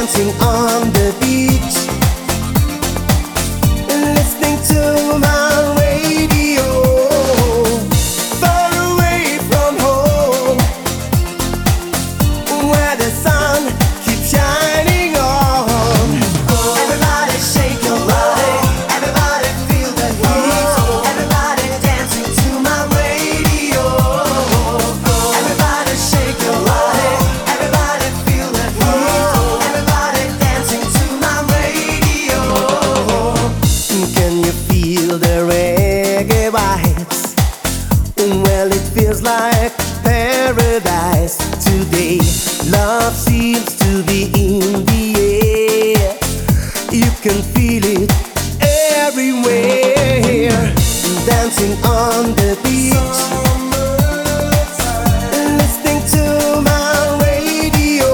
dancing on the beach, listening to my radio, far away from home, where the sun keeps shining on. Everybody shake your body, everybody feel the heat, everybody dancing to my radio. Everybody shake your body, everybody feel the heat, everybody dancing to my radio. Can you feel the reggae vibes? Well, it feels like paradise today. Love seems to be in the air. You can feel it everywhere. Dancing on the beach, listening to my radio,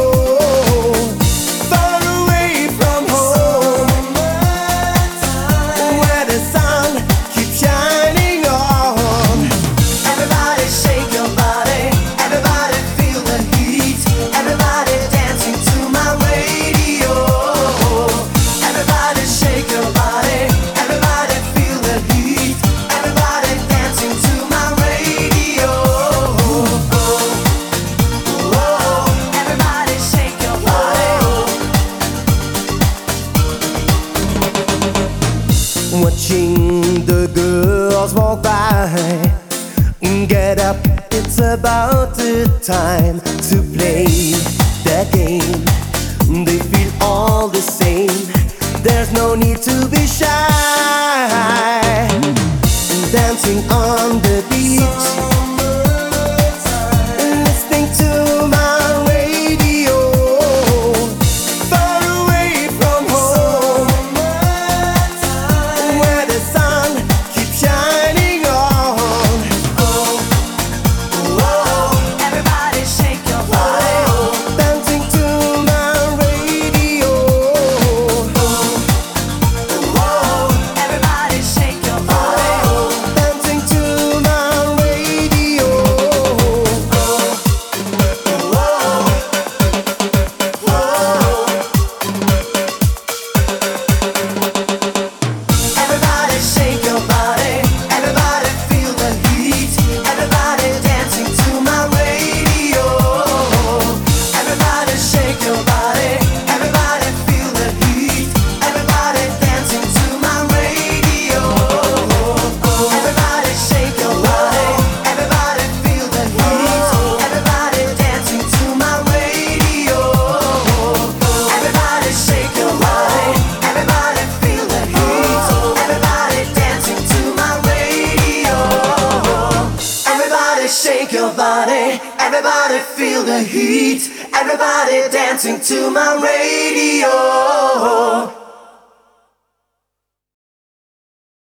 far away from home, where the sun keeps shining on. Everybody shake your body, everybody feel the heat, everybody dancing to my radio. Everybody shake your body, everybody feel the heat, everybody dancing to my radio. Everybody shake your body. Watching the girls walk by, get up, it's about the time to play that game. They feel all the same, there's no need to be shy. Dancing on the beach, listening to my radio, far away from home, where the sun keeps shining on. Everybody shake your body, dancing to my radio. Everybody shake your body, dancing to my radio. Everybody shake your body, everybody feel the heat, everybody dancing to my radio. Everybody shake your body, everybody feel the heat, everybody dancing to my radio. Everybody shake your body, everybody feel the heat, everybody dancing to my radio. Everybody shake your body, everybody feel the heat, everybody dancing to my radio. Everybody shake your body, everybody feel the heat, everybody dancing to my radio.